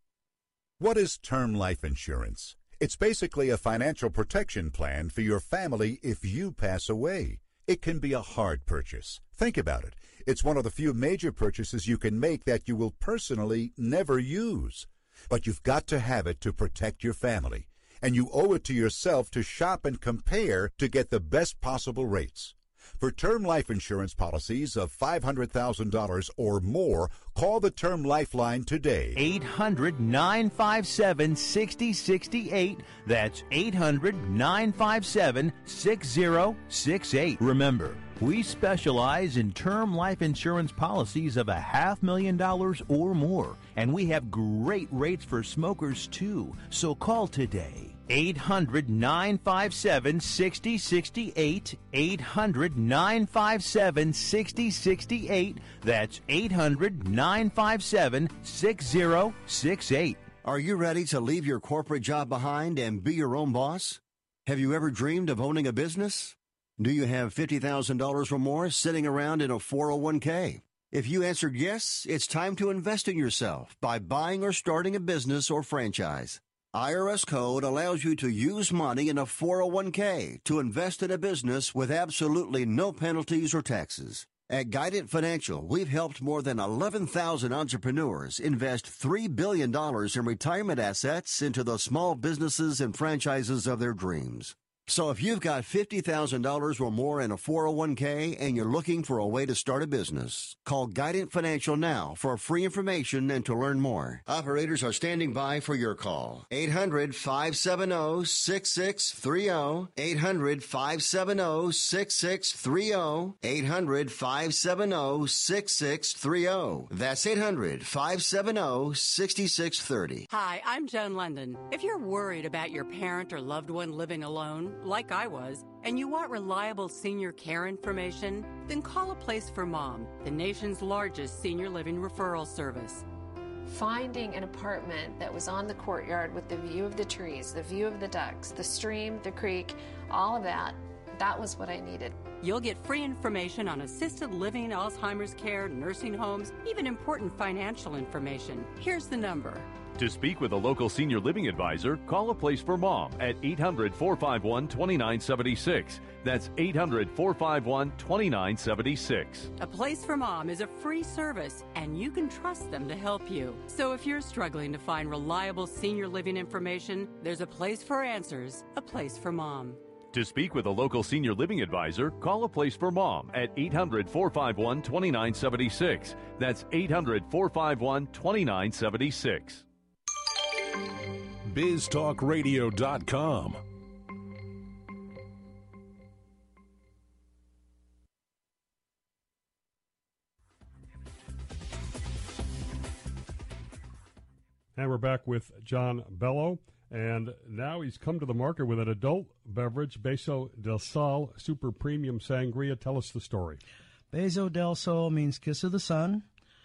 What is term life insurance? It's basically a financial protection plan for your family if you pass away. It can be a hard purchase. Think about it. It's one of the few major purchases you can make that you will personally never use. But you've got to have it to protect your family. And you owe it to yourself to shop and compare to get the best possible rates. For term life insurance policies of five hundred thousand dollars or more, call the Term Lifeline today. eight hundred, nine five seven, six oh six eight. That's eight hundred, nine five seven, six oh six eight. Remember, we specialize in term life insurance policies of a half million dollars or more, and we have great rates for smokers too. So call today. eight hundred, nine five seven, six oh six eight. eight hundred, nine five seven, six oh six eight. That's eight hundred, nine five seven, six oh six eight. Are you ready to leave your corporate job behind and be your own boss? Have you ever dreamed of owning a business? Do you have fifty thousand dollars or more sitting around in a four oh one k? If you answered yes, it's time to invest in yourself by buying or starting a business or franchise. I R S Code allows you to use money in a four oh one k to invest in a business with absolutely no penalties or taxes. At Guidant Financial, we've helped more than eleven thousand entrepreneurs invest three billion dollars in retirement assets into the small businesses and franchises of their dreams. So if you've got fifty thousand dollars or more in a four oh one k and you're looking for a way to start a business, call Guidant Financial now for free information and to learn more. Operators are standing by for your call. eight hundred, five seven zero, six six three zero. eight hundred, five seven zero, six six three zero. eight hundred, five seven zero, six six three zero. That's eight hundred, five seven zero, six six three zero. Hi, I'm Joan London. If you're worried about your parent or loved one living alone, like I was, and you want reliable senior care information, then call A Place for Mom, the nation's largest senior living referral service. Finding an apartment that was on the courtyard with the view of the trees, the view of the ducks, the stream, the creek, all of that, that was what I needed. You'll get free information on assisted living, Alzheimer's care, nursing homes, even important financial information. Here's the number. To speak with a local senior living advisor, call A Place for Mom at eight hundred, four five one, two nine seven six. That's eight hundred, four five one, two nine seven six. A Place for Mom is a free service, and you can trust them to help you. So if you're struggling to find reliable senior living information, there's a place for answers, A Place for Mom. To speak with a local senior living advisor, call A Place for Mom at eight hundred, four five one, two nine seven six. That's eight hundred, four five one, two nine seven six. biz talk radio dot com. And we're back with John Bello. And now he's come to the market with an adult beverage, Beso del Sol Super Premium Sangria. Tell us the story. Beso del Sol means kiss of the sun.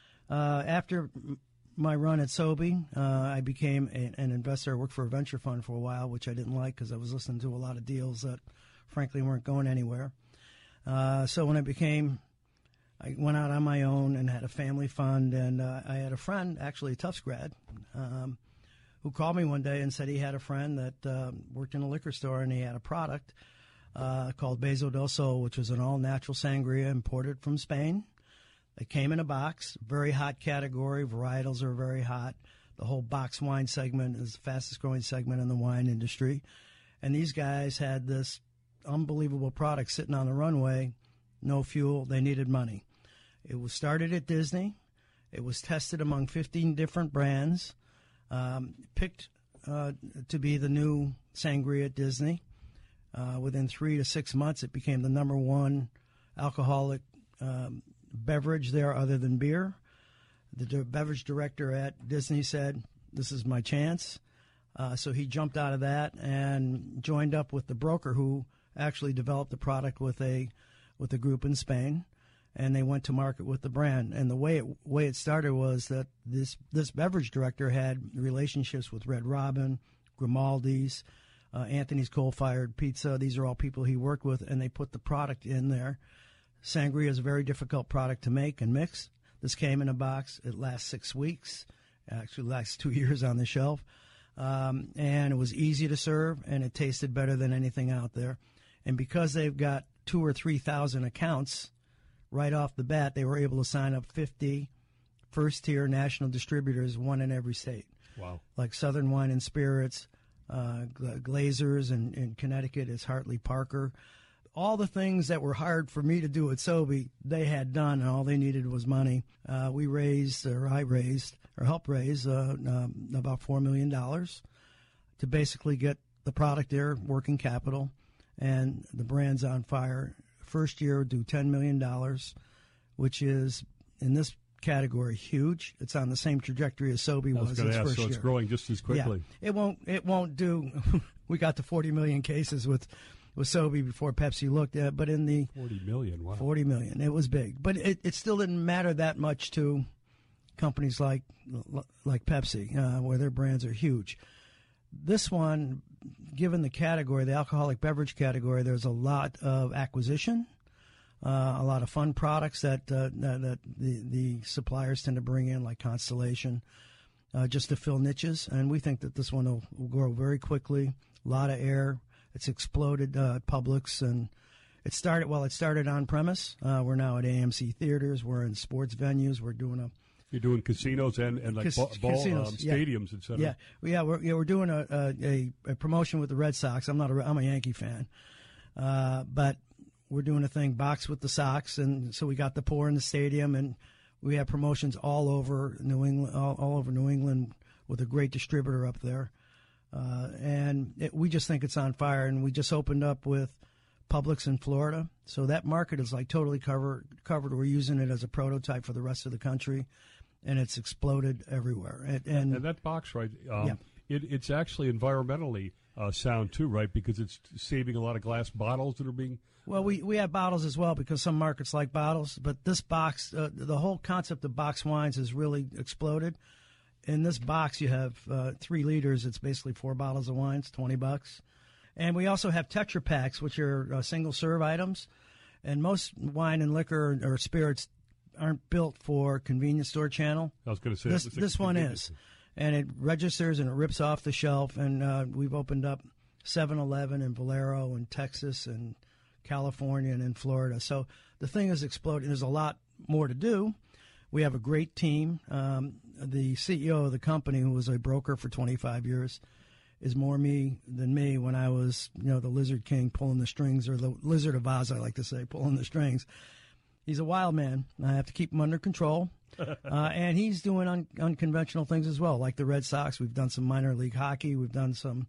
Uh, after my run at Sobe, uh, I became a, an investor. I worked for a venture fund for a while, which I didn't like because I was listening to a lot of deals that, frankly, weren't going anywhere. Uh, so when I became, I went out on my own and had a family fund, and uh, I had a friend, actually a Tufts grad, um, who called me one day and said he had a friend that uh, worked in a liquor store, and he had a product uh, called Beso del Sol, which was an all-natural sangria imported from Spain. It came in a box, very hot category. Varietals are very hot. The whole box wine segment is the fastest growing segment in the wine industry. And these guys had this unbelievable product sitting on the runway, no fuel. They needed money. It was started at Disney. It was tested among fifteen different brands, um, picked uh, to be the new sangria at Disney. Uh, within three to six months, it became the number one alcoholic um, beverage there other than beer. The d- beverage director at Disney said, this is my chance. Uh, so he jumped out of that and joined up with the broker who actually developed the product with a with a group in Spain, and they went to market with the brand. And the way it way it started was that this this beverage director had relationships with Red Robin, Grimaldi's, uh, Anthony's Coal Fired Pizza. These are all people he worked with, and they put the product in there. Sangria is a very difficult product to make and mix. This came in a box. It lasts six weeks. It actually lasts two years on the shelf. Um, and it was easy to serve, and it tasted better than anything out there. And because they've got two or three thousand accounts right off the bat, they were able to sign up fifty first-tier national distributors, one in every state. Wow. Like Southern Wine and Spirits, uh, Glazers in, in Connecticut is Hartley Parker. All the things that were hard for me to do at Sobe, they had done, and all they needed was money. Uh, we raised, or I raised, or helped raise uh, um, about four million dollars to basically get the product there, working capital, and the brand's on fire. First year, do ten million dollars, which is, in this category, huge. It's on the same trajectory as Sobe was, was its ask, first so year. So it's growing just as quickly. Yeah. It won't, it won't do, we got to forty million cases with with Sobe before Pepsi looked at, but in the forty million, wow. forty million, it was big. But it, it still didn't matter that much to companies like like Pepsi, uh, where their brands are huge. This one, given the category, the alcoholic beverage category, there's a lot of acquisition, uh, a lot of fun products that uh, that, that the, the suppliers tend to bring in, like Constellation, uh, just to fill niches. And we think that this one will, will grow very quickly. A lot of air. It's exploded uh, at Publix, and it started well. It started on premise. Uh, we're now at A M C theaters. We're in sports venues. We're doing a You're doing casinos and, and like Cas- ball, ball casinos, um, yeah. stadiums, et cetera. Yeah, yeah, we're yeah we're doing a a, a promotion with the Red Sox. I'm not a I'm a Yankee fan, uh, but we're doing a thing box with the Sox, and so we got the pour in the stadium, and we have promotions all over New England, all, all over New England, with a great distributor up there, uh, and it, we just think it's on fire. And we just opened up with Publix in Florida, so that market is like totally covered. Covered. We're using it as a prototype for the rest of the country. And it's exploded everywhere. And, and, and that box, right, um, yeah. it, it's actually environmentally uh, sound, too, right, because it's saving a lot of glass bottles that are being... Well, we, we have bottles as well because some markets like bottles. But this box, uh, the whole concept of box wines has really exploded. In this box, you have uh, three liters. It's basically four bottles of wine. It's twenty bucks. And we also have Tetra Paks, which are uh, single-serve items. And most wine and liquor or spirits aren't built for convenience store channel. I was going to say this. This, this one is, and it registers and it rips off the shelf. And uh, we've opened up seven eleven in Valero and Texas and California and in Florida. So the thing is exploding. There's a lot more to do. We have a great team. Um, the C E O of the company, who was a broker for twenty-five years, is more me than me when I was, you know, the Lizard King pulling the strings, or the Lizard of Oz, I like to say, pulling the strings. He's a wild man. I have to keep him under control. uh, and he's doing un- unconventional things as well, like the Red Sox. We've done some minor league hockey. We've done some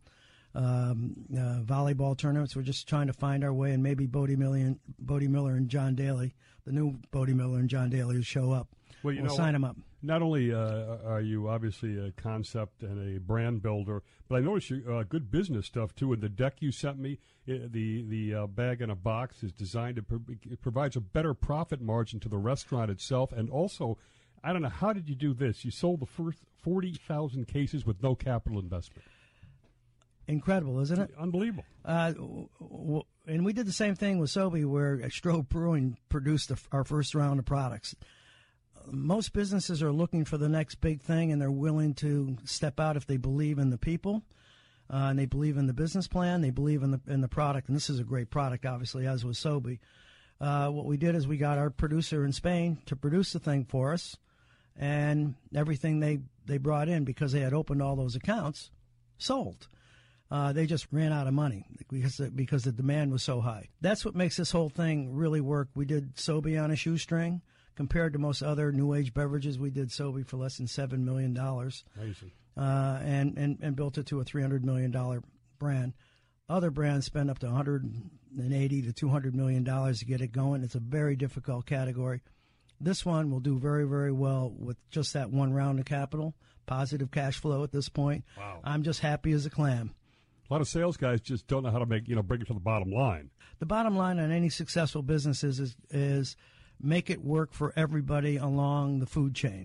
um, uh, volleyball tournaments. We're just trying to find our way, and maybe Bodie Miller and, Bodie Miller and John Daly, the new Bodie Miller and John Daly, will show up. Well, you we'll know, sign them up. Not only uh, are you obviously a concept and a brand builder, but I noticed you uh, good business stuff too. And the deck you sent me, it, the the uh, bag in a box is designed to pro- it provides a better profit margin to the restaurant itself, and also, I don't know, how did you do this? You sold the first forty thousand cases with no capital investment. Incredible, isn't it? Unbelievable. Uh, w- w- and we did the same thing with Sobe, where Strobe Brewing produced the, our first round of products. Most businesses are looking for the next big thing, and they're willing to step out if they believe in the people, uh, and they believe in the business plan, they believe in the in the product. And this is a great product, obviously, as was Sobe. Uh, what we did is we got our producer in Spain to produce the thing for us, and everything they, they brought in, because they had opened all those accounts, sold. Uh, they just ran out of money because the, because the demand was so high. That's what makes this whole thing really work. We did Sobe on a shoestring. Compared to most other new age beverages, we did Sobe for less than seven million dollars. Amazing. Uh, and, and, and built it to a three hundred million dollars brand. Other brands spend up to one hundred eighty to two hundred million dollars to get it going. It's a very difficult category. This one will do very, very well with just that one round of capital, positive cash flow at this point. Wow. I'm just happy as a clam. A lot of sales guys just don't know how to make, you know, bring it to the bottom line. The bottom line on any successful business is, is, is make it work for everybody along the food chain.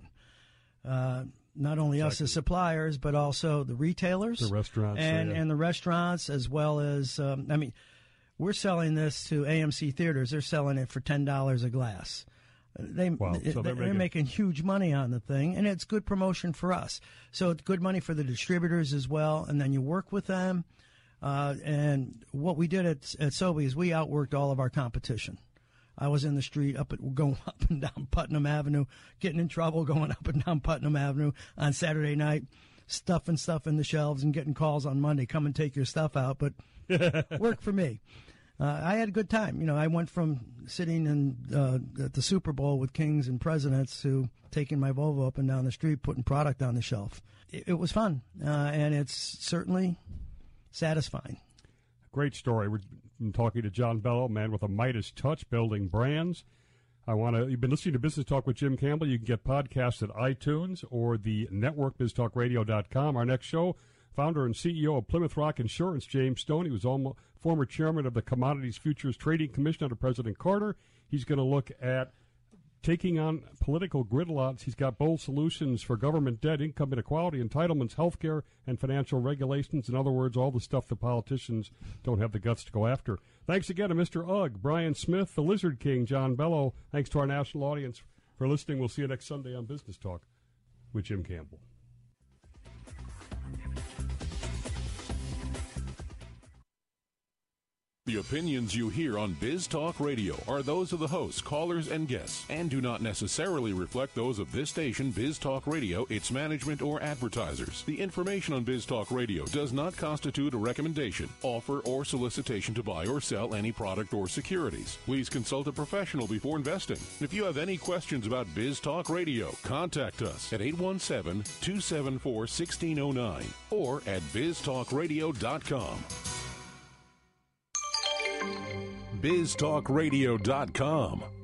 Uh, not only exactly. us as suppliers, but also the retailers, the restaurants, and, yeah. and the restaurants, as well as, um, I mean, we're selling this to A M C theaters. They're selling it for ten dollars a glass. They, wow. they, so they're, they're, they're making... making huge money on the thing, and it's good promotion for us. So it's good money for the distributors as well, and then you work with them. Uh, and what we did at, at Sobe is we outworked all of our competition. I was in the street, up at, going up and down Putnam Avenue, getting in trouble, going up and down Putnam Avenue on Saturday night, stuffing stuff in the shelves and getting calls on Monday, come and take your stuff out. But worked for me. Uh, I had a good time. You know, I went from sitting in uh, at the Super Bowl with kings and presidents to taking my Volvo up and down the street, putting product on the shelf. It, it was fun, uh, and it's certainly satisfying. Great story. We're talking to John Bello, man with a Midas touch, building brands. I want to. You've been listening to Business Talk with Jim Campbell. You can get podcasts at iTunes or the network, biz talk radio dot com. Our next show, founder and C E O of Plymouth Rock Insurance, James Stone. He was almost, former chairman of the Commodities Futures Trading Commission under President Carter. He's going to look at taking on political gridlots. He's got bold solutions for government debt, income inequality, entitlements, health care, and financial regulations. In other words, all the stuff the politicians don't have the guts to go after. Thanks again to Mister Ugg, Brian Smith, the Lizard King, John Bello. Thanks to our national audience for listening. We'll see you next Sunday on Business Talk with Jim Campbell. The opinions you hear on Biz Talk Radio are those of the hosts, callers, and guests, and do not necessarily reflect those of this station, Biz Talk Radio, its management, or advertisers. The information on Biz Talk Radio does not constitute a recommendation, offer, or solicitation to buy or sell any product or securities. Please consult a professional before investing. If you have any questions about Biz Talk Radio, contact us at eight one seven, two seven four, one six zero nine or at biz talk radio dot com. biz talk radio dot com.